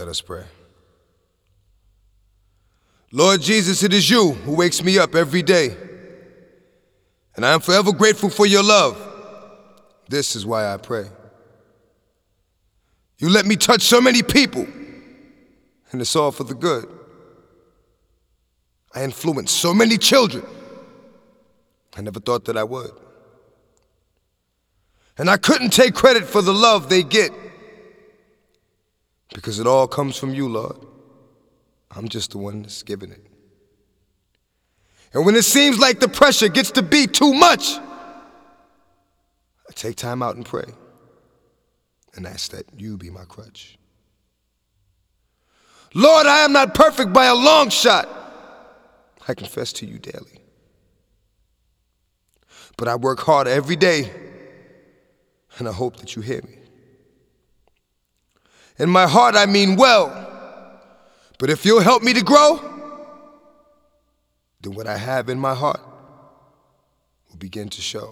us pray. Lord Jesus, it is you who wakes me up every day, and I am forever grateful for your love. This is why I pray. You let me touch so many people, and it's all for the good. I influenced so many children. I never thought that I would. And I couldn't take credit for the love they get, because it all comes from you, Lord. I'm just the one that's giving it. And when it seems like the pressure gets to be too much, I take time out and pray and ask that you be my crutch. Lord, I am not perfect by a long shot. I confess to you daily. But I work hard every day, and I hope that you hear me. In my heart, I mean well, but if you'll help me to grow, then what I have in my heart will begin to show.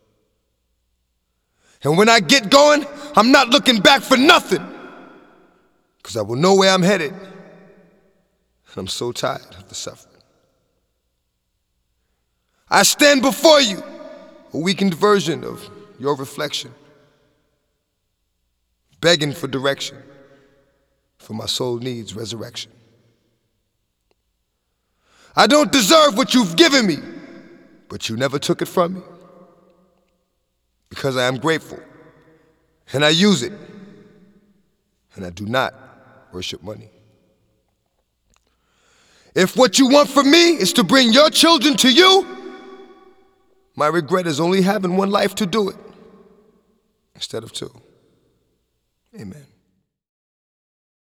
And when I get going, I'm not looking back for nothing, because I will know where I'm headed, and I'm so tired of the suffering. I stand before you, a weakened version of your reflection, begging for direction, for my soul needs resurrection. I don't deserve what you've given me, but you never took it from me, because I am grateful, and I use it, and I do not worship money. If what you want from me is to bring your children to you, my regret is only having one life to do it instead of two. Amen.